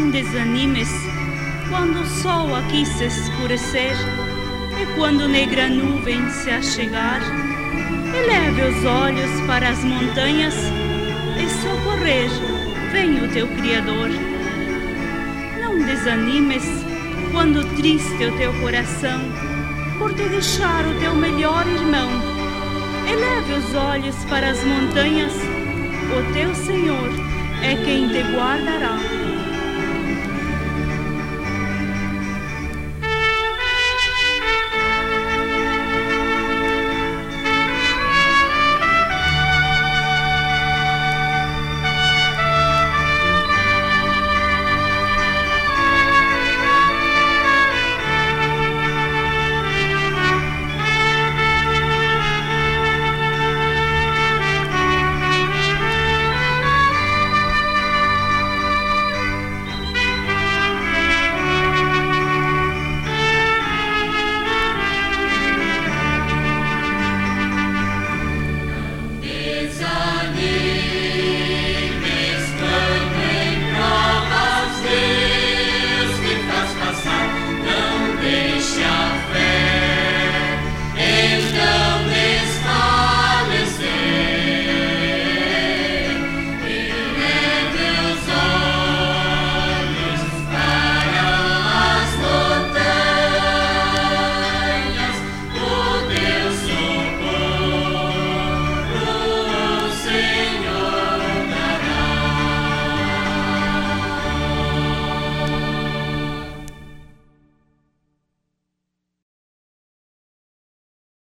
Não desanimes quando o sol aqui se escurecer e quando negra nuvem se achegar. Eleve os olhos para as montanhas e socorrer vem o teu Criador. Não desanimes quando triste o teu coração por te deixar o teu melhor irmão. Eleve os olhos para as montanhas, o teu Senhor é quem te guardará.